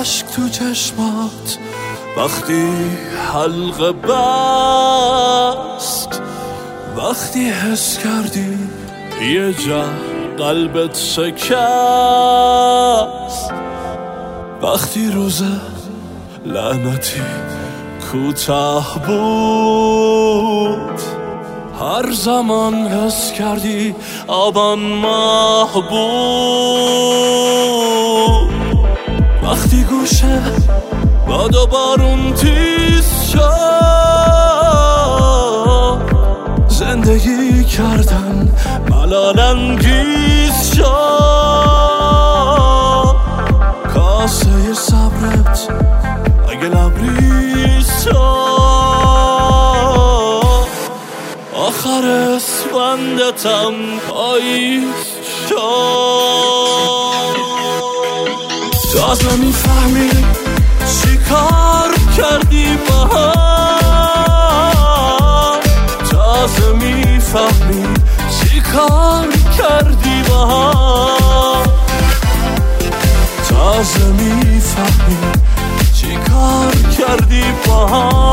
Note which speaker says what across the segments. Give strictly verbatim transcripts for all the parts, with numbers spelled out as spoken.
Speaker 1: اشک تو چشمات وقتی حلقه بست، وقتی حس کردی یه جا قلبت شکست، وقتی روز لعنتی کوتاه بود، هر زمان حس کردی آبان ماه بود، وقتی گوشه باد و بارون تیز شد، زندگی کردن ملال انگیز شد، کاسه صبرت اگه لبریز شد، آخر اسفندتم پاییز شد. تازه میفهمی چی کار کردی با هم، تازه میفهمی چی کار کردی با هم، تازه میفهمی چی کار کردی با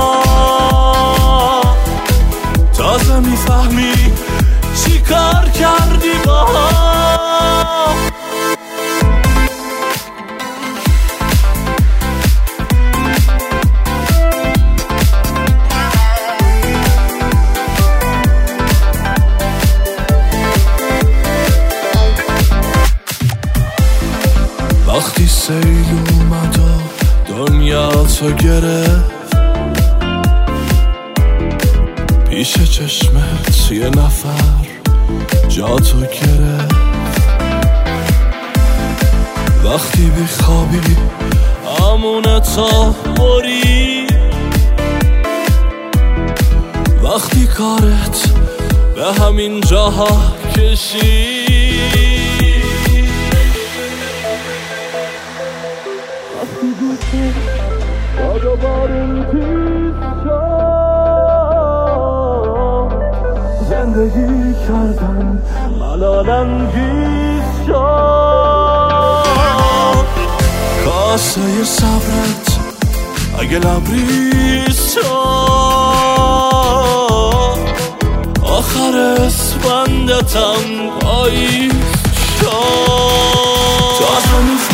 Speaker 1: هم، تازه میفهمی چی کار کردی با هم. وقتی سیل اومد و دنیا تو گرفت، پیش چشمت یه نفر جا تو گرفت، وقتی بخوابی امونتا بری، وقتی کارت به همین جاها کشی، وقتی گوشه باد و بارون تیز شد، زندگی کردن ملال انگیز شد، کاسه صبرت اگه لبریز شد، آخر اسفندتم پاییز شد.